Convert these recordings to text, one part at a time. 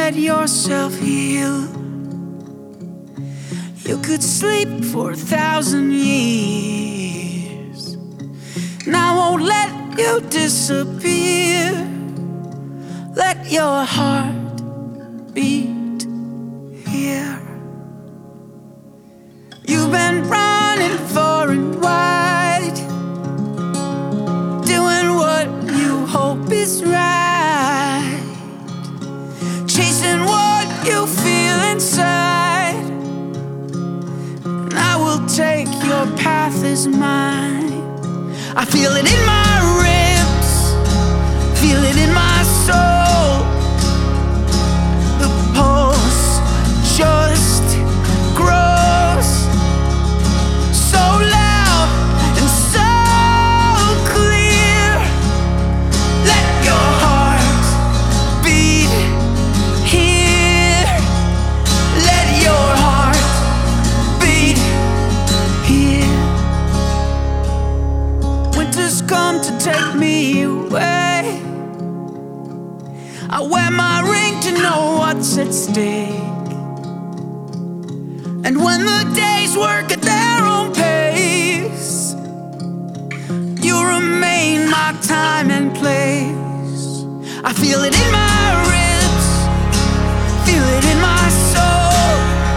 let yourself heal. You could sleep for 1,000 years, and I won't let you disappear. Let your heart beat here. You've been running far and wide, doing what you hope is right, chasing what you feel inside. And I will take your path as mine. I feel it in my ribs, feel it in my soul. The pulse just grows, so loud and so clear. Let your heart beat here. Let your heart beat here. Winter's come to take me away. I wear my ring to know what's at stake. And when the days work at their own pace, you remain my time and place. I feel it in my ribs, feel it in my soul.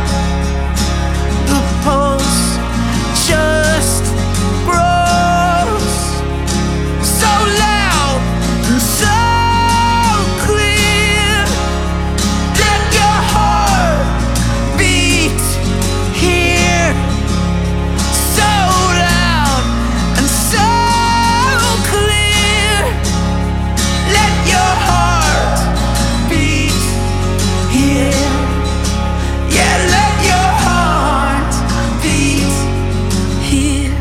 The pulse just grows, so loud and so clear. Let your heart beat here, so loud and so clear. Let your heart beat here. Yeah, let your heart beat here.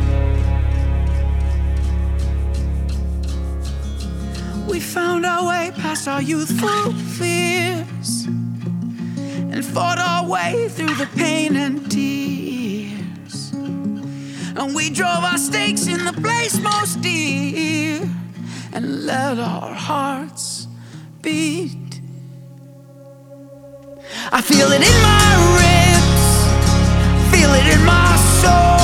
We found our way past our youthful fears and fought our way through the pain and tears. And we drove our stakes in the place most dear and let our hearts beat. I feel it in my ribs, feel it in my soul.